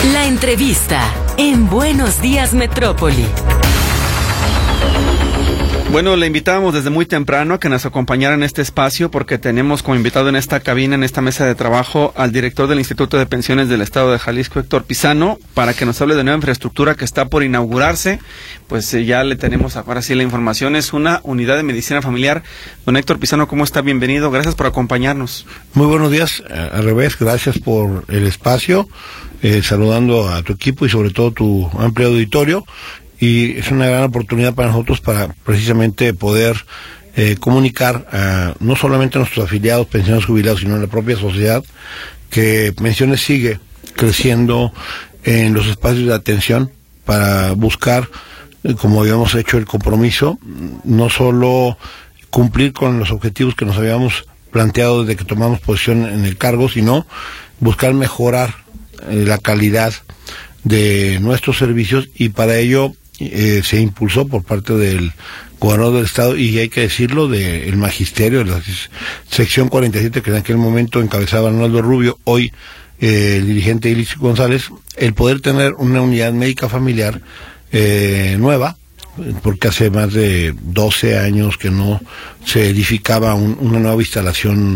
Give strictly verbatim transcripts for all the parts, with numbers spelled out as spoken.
La entrevista en Buenos Días Metrópoli. Bueno, le invitábamos desde muy temprano a que nos acompañara en este espacio porque tenemos como invitado en esta cabina, en esta mesa de trabajo, al director del Instituto de Pensiones del Estado de Jalisco, Héctor Pizano, para que nos hable de nueva infraestructura que está por inaugurarse. Pues eh, ya le tenemos ahora sí la información. Es una unidad de medicina familiar. Don Héctor Pizano, ¿cómo está? Bienvenido. Gracias por acompañarnos. Muy buenos días. Al revés, gracias por el espacio. Eh, saludando a tu equipo y sobre todo tu amplio auditorio. Y es una gran oportunidad para nosotros para precisamente poder eh, comunicar a, no solamente a nuestros afiliados, pensionados jubilados, sino a la propia sociedad, que Pensiones sigue creciendo en los espacios de atención para buscar, eh, como habíamos hecho el compromiso, no solo cumplir con los objetivos que nos habíamos planteado desde que tomamos posición en el cargo, sino buscar mejorar eh, la calidad de nuestros servicios, y para ello Eh, se impulsó por parte del gobernador del estado, y hay que decirlo, del magisterio, de la sección cuarenta y siete, que en aquel momento encabezaba Arnaldo Rubio, hoy eh, el dirigente Ilis González, el poder tener una unidad médica familiar eh, nueva, porque hace más de doce años que no se edificaba un, una nueva instalación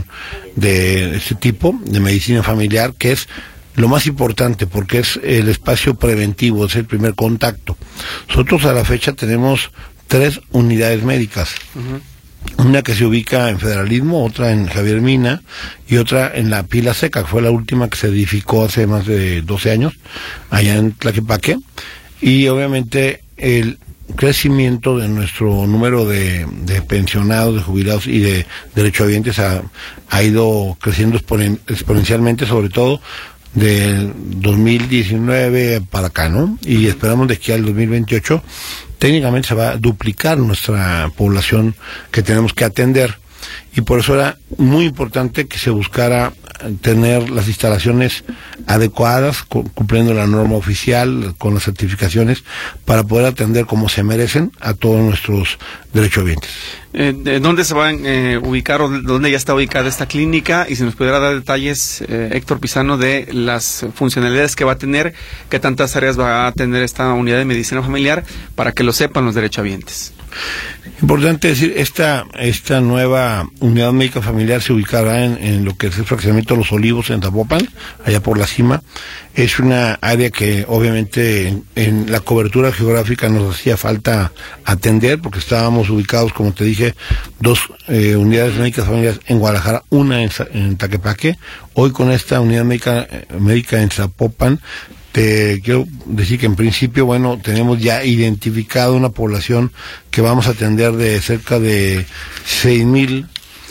de este tipo, de medicina familiar, que es lo más importante porque es el espacio preventivo, es el primer contacto. Nosotros a la fecha tenemos tres unidades médicas. Uh-huh. Una que se ubica en Federalismo, otra en Javier Mina y otra en la Pila Seca, que fue la última que se edificó hace más de doce años, allá en Tlaquepaque. Y obviamente el crecimiento de nuestro número de, de pensionados, de jubilados y de derechohabientes ha, ha ido creciendo exponen, exponencialmente, sobre todo del dos mil diecinueve para acá, ¿no? Y esperamos de que al dos mil veintiocho técnicamente se va a duplicar nuestra población que tenemos que atender, y por eso era muy importante que se buscara tener las instalaciones adecuadas, cumpliendo la norma oficial, con las certificaciones, para poder atender como se merecen a todos nuestros derechohabientes. Eh, ¿Dónde se van a eh, ubicar o dónde ya está ubicada esta clínica? Y si nos pudiera dar detalles, eh, Héctor Pizano, de las funcionalidades que va a tener, qué tantas áreas va a tener esta unidad de medicina familiar, para que lo sepan los derechohabientes. Importante decir, esta esta nueva unidad médica familiar se ubicará en, en lo que es el fraccionamiento de Los Olivos, en Zapopan, allá por la cima. Es una área que obviamente en, en la cobertura geográfica nos hacía falta atender, porque estábamos ubicados, como te dije, dos eh, unidades médicas familiares en Guadalajara, una en, en Tlaquepaque. Hoy con esta unidad médica, médica en Zapopan, te quiero decir que en principio, bueno, tenemos ya identificado una población que vamos a atender de cerca de seis mil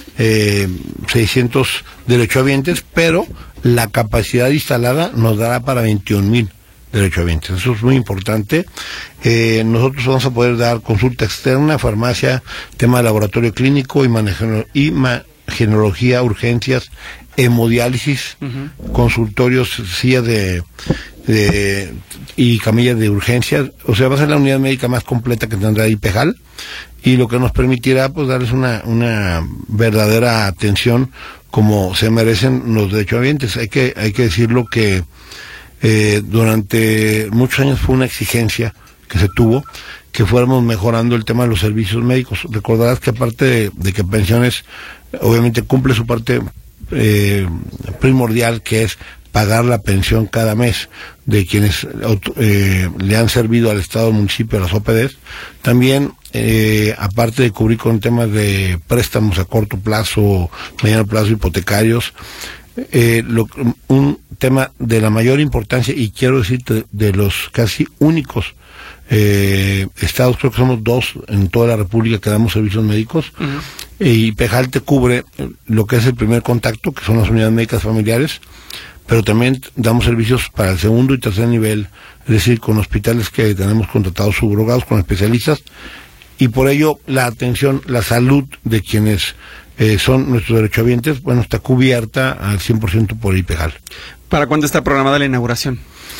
seiscientos derechohabientes, pero la capacidad instalada nos dará para veintiún mil derechohabientes. Eso es muy importante. Eh, nosotros vamos a poder dar consulta externa, farmacia, tema de laboratorio clínico, imagenología, urgencias, hemodiálisis, uh-huh. consultorios, sillas de, de y camillas de urgencia. O sea, va a ser la unidad médica más completa que tendrá IPEJAL, y lo que nos permitirá pues darles una una verdadera atención como se merecen los derechohabientes. Hay que hay que decirlo que eh, durante muchos años fue una exigencia que se tuvo que fuéramos mejorando el tema de los servicios médicos. Recordarás que aparte de, de que Pensiones obviamente cumple su parte eh, primordial, que es pagar la pensión cada mes de quienes eh, le han servido al Estado, al municipio, a las O P Ds, también eh, aparte de cubrir con temas de préstamos a corto plazo, mediano plazo, hipotecarios, eh, lo, un tema de la mayor importancia, y quiero decirte de los casi únicos eh, estados, creo que somos dos en toda la República que damos servicios médicos, uh-huh. y IPEJAL te cubre lo que es el primer contacto, que son las unidades médicas familiares, pero también damos servicios para el segundo y tercer nivel, es decir, con hospitales que tenemos contratados subrogados, con especialistas, y por ello la atención, la salud de quienes eh, son nuestros derechohabientes, bueno, está cubierta al cien por ciento por IPEJAL. ¿Para cuándo está programada la inauguración?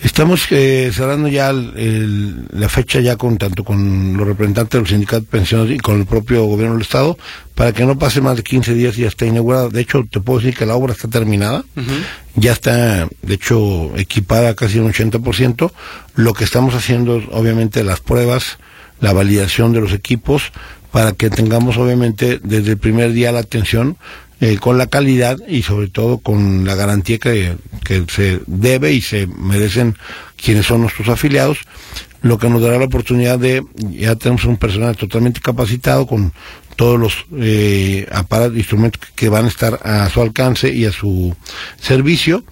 Estamos eh, cerrando ya el, el, la fecha ya con tanto con los representantes de los sindicatos de pensiones y con el propio gobierno del estado, para que no pase más de quince días y ya esté inaugurada. De hecho, te puedo decir que la obra está terminada, uh-huh. ya está, de hecho, equipada casi un ochenta por ciento. Lo que estamos haciendo es, obviamente, las pruebas, la validación de los equipos, para que tengamos, obviamente, desde el primer día la atención Eh, con la calidad y sobre todo con la garantía que, que se debe y se merecen quienes son nuestros afiliados, lo que nos dará la oportunidad de, ya tenemos un personal totalmente capacitado con todos los eh, aparatos, instrumentos que, que van a estar a su alcance y a su servicio.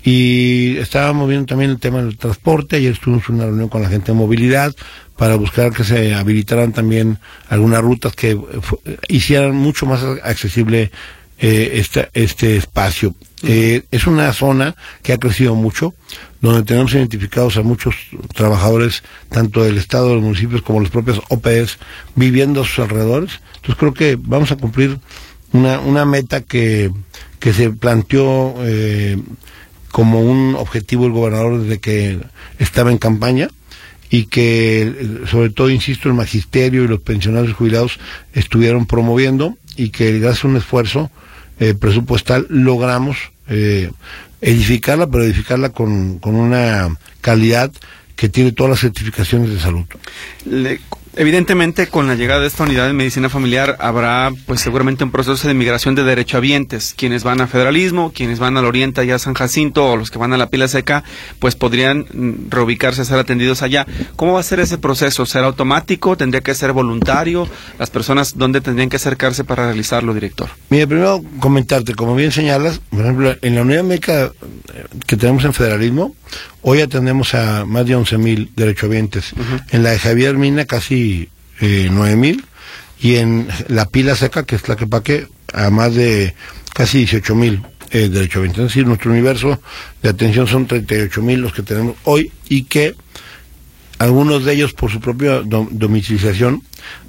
Y estábamos viendo también el tema del transporte. Ayer estuvimos en una reunión con la gente de movilidad para buscar que se habilitaran también algunas rutas que hicieran mucho más accesible Eh, este, este espacio. Eh, es una zona que ha crecido mucho, donde tenemos identificados a muchos trabajadores, tanto del estado, de los municipios, como los propios O P Es, viviendo a sus alrededores. Entonces creo que vamos a cumplir una, una meta que, que se planteó eh, como un objetivo el gobernador desde que estaba en campaña, y que, sobre todo, insisto, el magisterio y los pensionados y jubilados estuvieron promoviendo, y que gracias a un esfuerzo eh, presupuestal logramos eh, edificarla, pero edificarla con, con una calidad que tiene todas las certificaciones de salud. Le, evidentemente, con la llegada de esta unidad de medicina familiar habrá, pues seguramente, un proceso de migración de derechohabientes. Quienes van a Federalismo, quienes van al Oriente, allá a San Jacinto, o los que van a la Pila Seca, pues podrían reubicarse, ser atendidos allá. ¿Cómo va a ser ese proceso? ¿Será automático? ¿Tendría que ser voluntario? ¿Las personas dónde tendrían que acercarse para realizarlo, director? Mira, primero comentarte, como bien señalas, por ejemplo, en la unidad médica que tenemos en Federalismo, hoy atendemos a más de once mil derechohabientes. Uh-huh. En la de Javier Mina casi eh, nueve mil, y en la Pila Seca, que es la que paque, a más de casi dieciocho mil eh, derechohabientes. Es decir, nuestro universo de atención son treinta y ocho mil los que tenemos hoy, y que algunos de ellos, por su propia dom domicilización,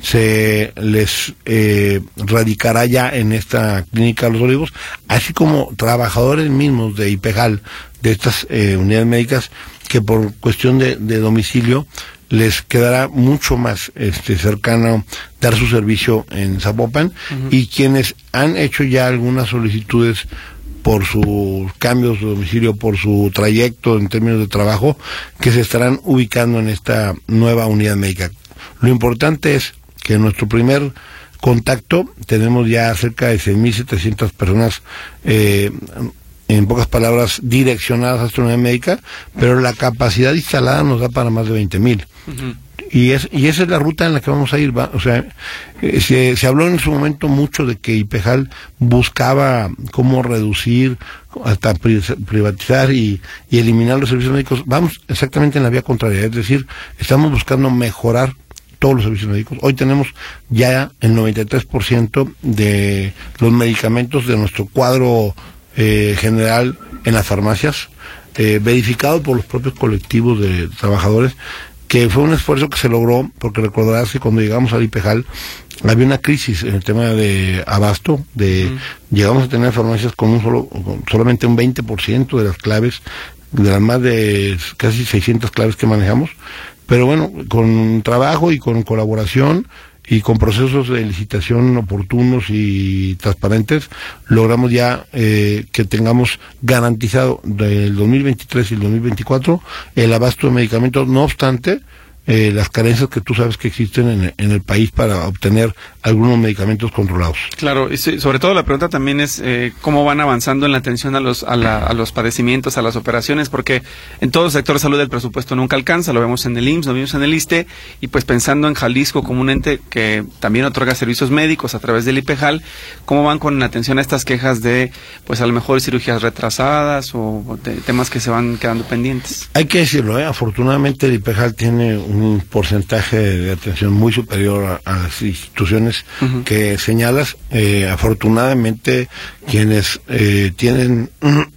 se les eh, radicará ya en esta clínica Los Olivos, así como trabajadores mismos de IPEJAL, de estas eh, unidades médicas, que por cuestión de, de domicilio les quedará mucho más este cercano dar su servicio en Zapopan. Uh-huh. Y quienes han hecho ya algunas solicitudes por sus cambios de domicilio, por su trayecto en términos de trabajo, que se estarán ubicando en esta nueva unidad médica. Lo importante es que en nuestro primer contacto tenemos ya cerca de seis mil setecientas personas, eh, en pocas palabras, direccionadas a esta unidad médica, pero la capacidad instalada nos da para más de veinte mil. Uh-huh. Y, es, y esa es la ruta en la que vamos a ir. Va, o sea, eh, se, se habló en su momento mucho de que IPEJAL buscaba cómo reducir, hasta pri privatizar y, y eliminar los servicios médicos. Vamos exactamente en la vía contraria, es decir, estamos buscando mejorar todos los servicios médicos. Hoy tenemos ya el noventa y tres por ciento de los medicamentos de nuestro cuadro eh, general en las farmacias, eh, verificado por los propios colectivos de trabajadores, que fue un esfuerzo que se logró, porque recordarás que cuando llegamos al IPEJAL había una crisis en el tema de abasto, de mm. llegamos a tener farmacias con un solo, con solamente un veinte por ciento de las claves, de las más de casi seiscientas claves que manejamos, pero bueno, con trabajo y con colaboración y con procesos de licitación oportunos y transparentes, logramos ya eh, que tengamos garantizado del dos mil veintitrés y el dos mil veinticuatro el abasto de medicamentos, no obstante eh, las carencias que tú sabes que existen en, en el país para obtener algunos medicamentos controlados. Claro, y sobre todo la pregunta también es eh, cómo van avanzando en la atención a los a, la, a los padecimientos, a las operaciones, porque en todo el sector de salud el presupuesto nunca alcanza, lo vemos en el I M S S, lo vemos en el ISSSTE, y pues pensando en Jalisco como un ente que también otorga servicios médicos a través del IPEJAL, ¿cómo van con la atención a estas quejas de, pues a lo mejor cirugías retrasadas o de temas que se van quedando pendientes? Hay que decirlo, ¿eh? Afortunadamente el IPEJAL tiene un porcentaje de atención muy superior a, a las instituciones Uh-huh. que señalas. Eh, afortunadamente quienes eh, tienen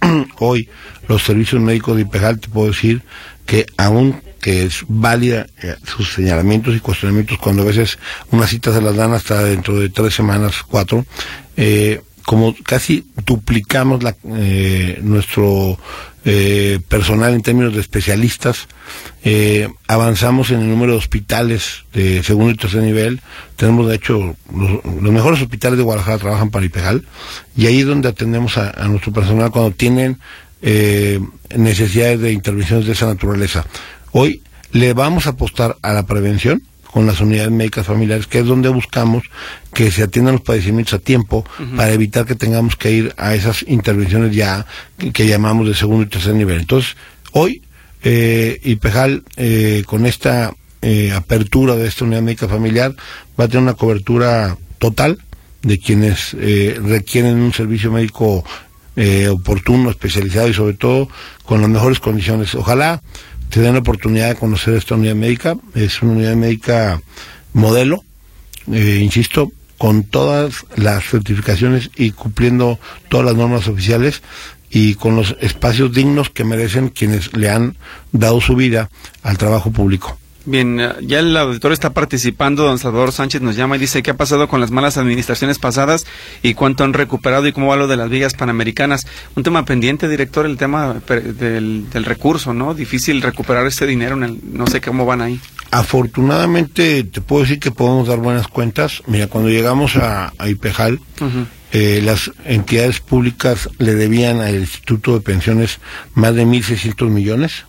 hoy los servicios médicos de IPEJAL, te puedo decir que aún que es válida eh, sus señalamientos y cuestionamientos, cuando a veces unas citas se las dan hasta dentro de tres semanas, cuatro, eh, como casi duplicamos la, eh, nuestro eh, personal en términos de especialistas, eh, avanzamos en el número de hospitales de segundo y tercer nivel. Tenemos, de hecho, los, los mejores hospitales de Guadalajara trabajan para IPEJAL, y ahí es donde atendemos a, a nuestro personal cuando tienen eh, necesidades de intervenciones de esa naturaleza. Hoy le vamos a apostar a la prevención con las unidades médicas familiares, que es donde buscamos que se atiendan los padecimientos a tiempo, uh-huh, para evitar que tengamos que ir a esas intervenciones ya que, que llamamos de segundo y tercer nivel. Entonces, hoy, eh, IPEJAL, eh, con esta eh, apertura de esta unidad médica familiar, va a tener una cobertura total de quienes eh, requieren un servicio médico eh, oportuno, especializado y sobre todo con las mejores condiciones. Ojalá te den la oportunidad de conocer esta unidad médica. Es una unidad médica modelo, eh, insisto, con todas las certificaciones y cumpliendo todas las normas oficiales, y con los espacios dignos que merecen quienes le han dado su vida al trabajo público. Bien, ya el auditorio está participando. Don Salvador Sánchez nos llama y dice: ¿qué ha pasado con las malas administraciones pasadas y cuánto han recuperado y cómo va lo de las vigas panamericanas? Un tema pendiente, director, el tema del, del recurso, ¿no? Difícil recuperar ese dinero, en el, no sé cómo van ahí. Afortunadamente te puedo decir que podemos dar buenas cuentas. Mira, cuando llegamos a, a IPEJAL, uh-huh, eh, las entidades públicas le debían al Instituto de Pensiones más de mil seiscientos millones,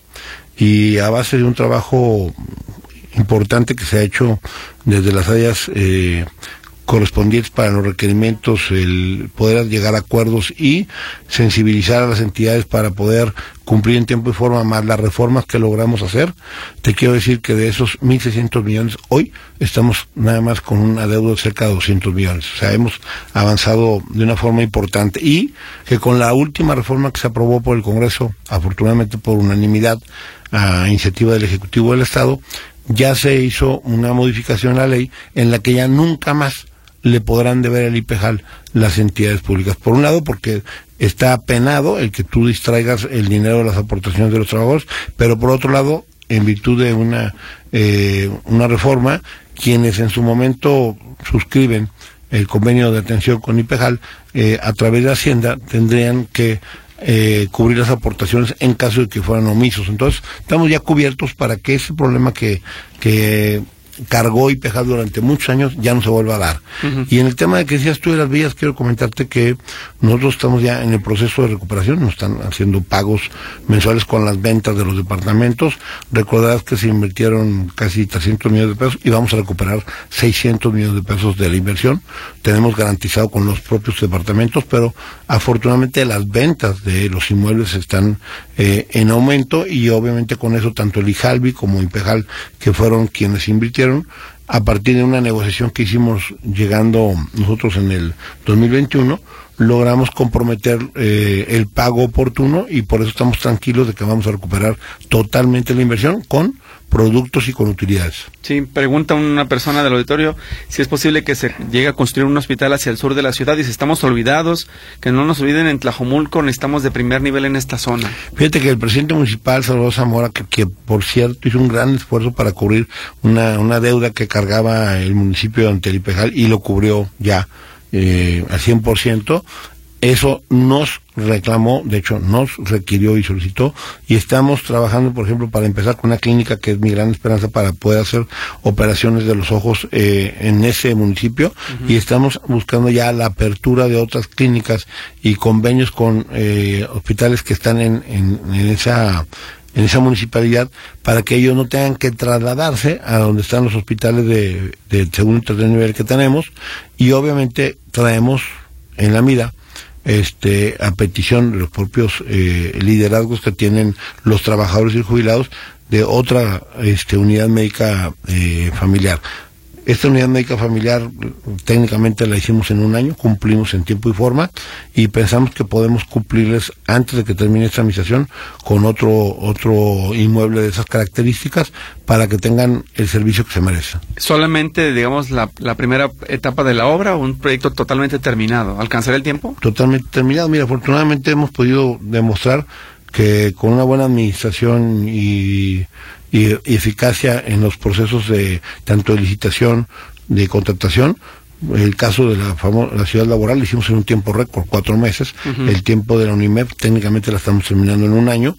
y a base de un trabajo importante que se ha hecho desde las áreas eh, correspondientes para los requerimientos, el poder llegar a acuerdos y sensibilizar a las entidades para poder cumplir en tiempo y forma, más las reformas que logramos hacer, te quiero decir que de esos mil seiscientos millones, hoy estamos nada más con un adeudo de cerca de doscientos millones. O sea, hemos avanzado de una forma importante, y que con la última reforma que se aprobó por el Congreso, afortunadamente por unanimidad, a iniciativa del Ejecutivo del Estado, ya se hizo una modificación a la ley en la que ya nunca más le podrán deber al IPEJAL las entidades públicas. Por un lado, porque está penado el que tú distraigas el dinero de las aportaciones de los trabajadores, pero por otro lado, en virtud de una eh, una reforma, quienes en su momento suscriben el convenio de atención con IPEJAL, eh, a través de Hacienda, tendrían que Eh, cubrir las aportaciones en caso de que fueran omisos. Entonces, estamos ya cubiertos para que ese problema que, que cargó IPEJAL durante muchos años ya no se vuelva a dar. Uh-huh. Y en el tema de que decías tú de las vías, quiero comentarte que nosotros estamos ya en el proceso de recuperación, nos están haciendo pagos mensuales con las ventas de los departamentos. Recordarás que se invirtieron casi trescientos millones de pesos y vamos a recuperar seiscientos millones de pesos de la inversión. Tenemos garantizado con los propios departamentos, pero afortunadamente las ventas de los inmuebles están eh, en aumento, y obviamente con eso tanto el IJALBI como IPEJAL, que fueron quienes invirtieron, a partir de una negociación que hicimos llegando nosotros en el dos mil veintiuno, logramos comprometer eh, el pago oportuno, y por eso estamos tranquilos de que vamos a recuperar totalmente la inversión con productos y con utilidades. Sí, pregunta una persona del auditorio si es posible que se llegue a construir un hospital hacia el sur de la ciudad, y si estamos olvidados, que no nos olviden, en Tlajomulco necesitamos de primer nivel en esta zona. Fíjate que el presidente municipal, Salvador Zamora, que, que por cierto hizo un gran esfuerzo para cubrir una, una deuda que cargaba el municipio ante el IPEJAL, y lo cubrió ya eh, al cien por ciento, eso nos reclamó, de hecho nos requirió y solicitó, y estamos trabajando, por ejemplo, para empezar con una clínica que es mi gran esperanza para poder hacer operaciones de los ojos eh, en ese municipio, uh-huh, y estamos buscando ya la apertura de otras clínicas y convenios con eh, hospitales que están en, en, en esa en esa municipalidad, para que ellos no tengan que trasladarse a donde están los hospitales de, de segundo y tercer nivel que tenemos, y obviamente traemos en la mira, este a petición de los propios eh, liderazgos que tienen los trabajadores y jubilados, de otra este unidad médica eh, familiar. Esta unidad médica familiar técnicamente la hicimos en un año, cumplimos en tiempo y forma, y pensamos que podemos cumplirles antes de que termine esta administración con otro otro inmueble de esas características, para que tengan el servicio que se merecen. ¿Solamente, digamos, la, la primera etapa de la obra, o un proyecto totalmente terminado? ¿Alcanzará el tiempo? Totalmente terminado. Mira, afortunadamente hemos podido demostrar que con una buena administración y y eficacia en los procesos de tanto de licitación, de contratación, el caso de la, la ciudad laboral lo hicimos en un tiempo récord, cuatro meses. Uh-huh. El tiempo de la UNIMED técnicamente la estamos terminando en un año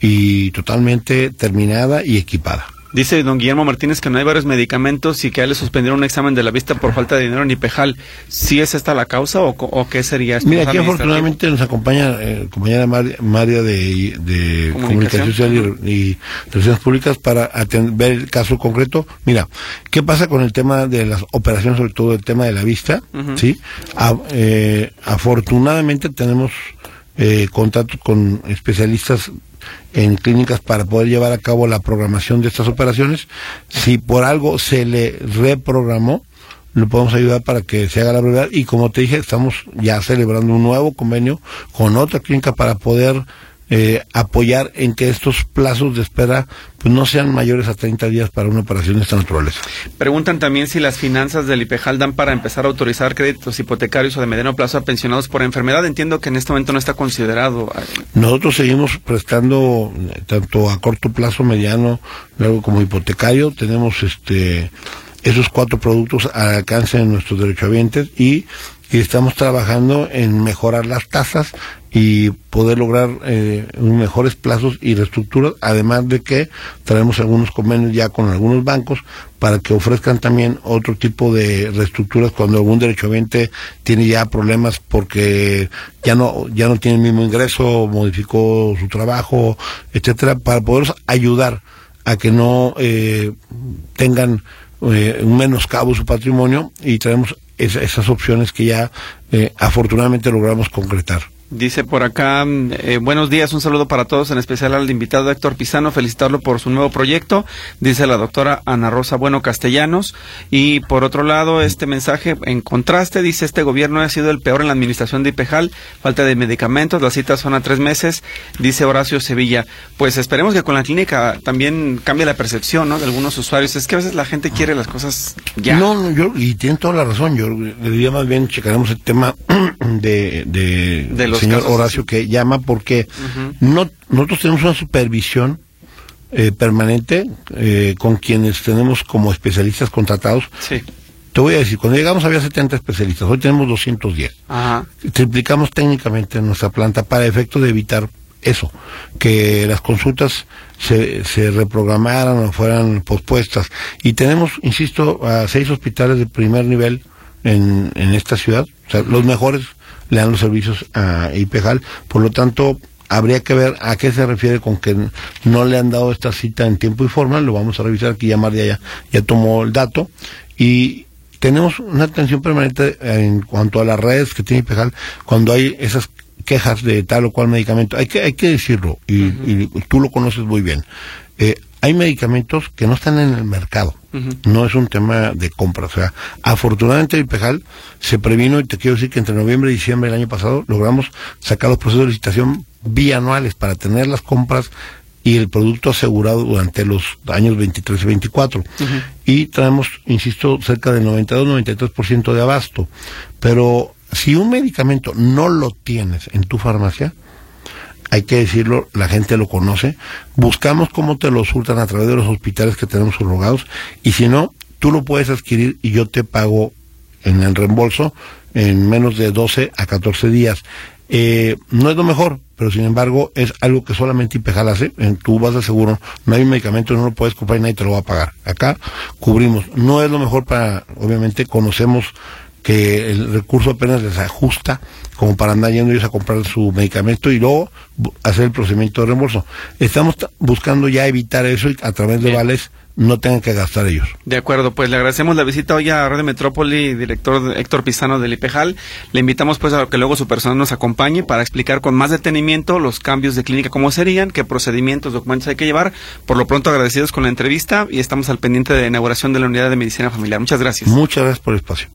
y totalmente terminada y equipada. Dice don Guillermo Martínez que no hay varios medicamentos y que a él le suspendieron un examen de la vista por falta de dinero en IPEJAL. ¿Sí es esta la causa o, o qué sería esto? Mira, aquí afortunadamente nos acompaña eh, compañera María de, de Comunicación Social y, y Relaciones Públicas para atender, ver el caso concreto. Mira, ¿qué pasa con el tema de las operaciones, sobre todo el tema de la vista? Uh-huh. ¿Sí? A, eh, afortunadamente tenemos eh, contactos con especialistas en clínicas para poder llevar a cabo la programación de estas operaciones. Si por algo se le reprogramó, lo podemos ayudar para que se haga la brevedad, y como te dije, estamos ya celebrando un nuevo convenio con otra clínica para poder eh, apoyar en que estos plazos de espera pues no sean mayores a treinta días para una operación de esta naturaleza. Preguntan también si las finanzas del IPEJAL dan para empezar a autorizar créditos hipotecarios o de mediano plazo a pensionados por enfermedad. Entiendo que en este momento no está considerado. Nosotros seguimos prestando tanto a corto plazo, mediano, largo como hipotecario. Tenemos este esos cuatro productos al alcance de nuestros derechohabientes y, y estamos trabajando en mejorar las tasas y poder lograr eh, mejores plazos y reestructuras, además de que traemos algunos convenios ya con algunos bancos para que ofrezcan también otro tipo de reestructuras cuando algún derechohabiente tiene ya problemas porque ya no ya no tiene el mismo ingreso, modificó su trabajo, etcétera, para poder ayudar a que no eh, tengan eh, un menoscabo su patrimonio, y traemos es, esas opciones que ya eh, afortunadamente logramos concretar. Dice por acá, eh, buenos días, un saludo para todos, en especial al invitado Héctor Pizano, felicitarlo por su nuevo proyecto, dice la doctora Ana Rosa Bueno Castellanos. Y por otro lado, este mensaje en contraste, dice, este gobierno ha sido el peor en la administración de IPEJAL, falta de medicamentos, las citas son a tres meses, dice Horacio Sevilla. Pues esperemos que con la clínica también cambie la percepción, ¿no?, de algunos usuarios. Es que a veces la gente quiere las cosas ya. No, no, yo, y tiene toda la razón, yo le diría más bien, checaremos el tema de, de, de los señor casos, Horacio, sí, que llama porque uh-huh. no, nosotros tenemos una supervisión eh, permanente eh, con quienes tenemos como especialistas contratados. Sí. Te voy a decir, cuando llegamos había setenta especialistas, hoy tenemos doscientos diez. Ajá. Triplicamos técnicamente nuestra planta para efecto de evitar eso, que las consultas se, se reprogramaran o fueran pospuestas. Y tenemos, insisto, a seis hospitales de primer nivel en, en esta ciudad, o sea, los mejores le dan los servicios a IPEJAL, por lo tanto habría que ver a qué se refiere con que no le han dado esta cita en tiempo y forma. Lo vamos a revisar, aquí ya María ya, ya tomó el dato, y tenemos una atención permanente en cuanto a las redes que tiene IPEJAL cuando hay esas quejas de tal o cual medicamento. Hay que hay que decirlo, y, uh-huh. y tú lo conoces muy bien. Eh, hay medicamentos que no están en el mercado. Uh-huh. No es un tema de compra. O sea, afortunadamente IPEJAL se previno, y te quiero decir que entre noviembre y diciembre del año pasado logramos sacar los procesos de licitación bianuales para tener las compras y el producto asegurado durante los años veintitrés y veinticuatro. Uh-huh. Y traemos, insisto, cerca del noventa y dos a noventa y tres por ciento de abasto. Pero si un medicamento no lo tienes en tu farmacia, hay que decirlo, la gente lo conoce, buscamos cómo te lo surtan a través de los hospitales que tenemos subrogados, y si no, tú lo puedes adquirir y yo te pago en el reembolso en menos de doce a catorce días. Eh, no es lo mejor, pero sin embargo es algo que solamente IPEJAL hace. En, tú vas de seguro, no hay un medicamento, no lo puedes comprar y nadie te lo va a pagar. Acá cubrimos. No es lo mejor para, obviamente conocemos que el recurso apenas les ajusta como para andar yendo ellos a comprar su medicamento y luego hacer el procedimiento de reembolso. Estamos buscando ya evitar eso y a través de vales no tengan que gastar ellos. De acuerdo, pues le agradecemos la visita hoy a Radio Metrópoli, director Héctor Pizano del IPEJAL. Le invitamos pues a que luego su personal nos acompañe para explicar con más detenimiento los cambios de clínica, cómo serían, qué procedimientos, documentos hay que llevar. Por lo pronto agradecidos con la entrevista y estamos al pendiente de la inauguración de la unidad de medicina familiar. Muchas gracias. Muchas gracias por el espacio.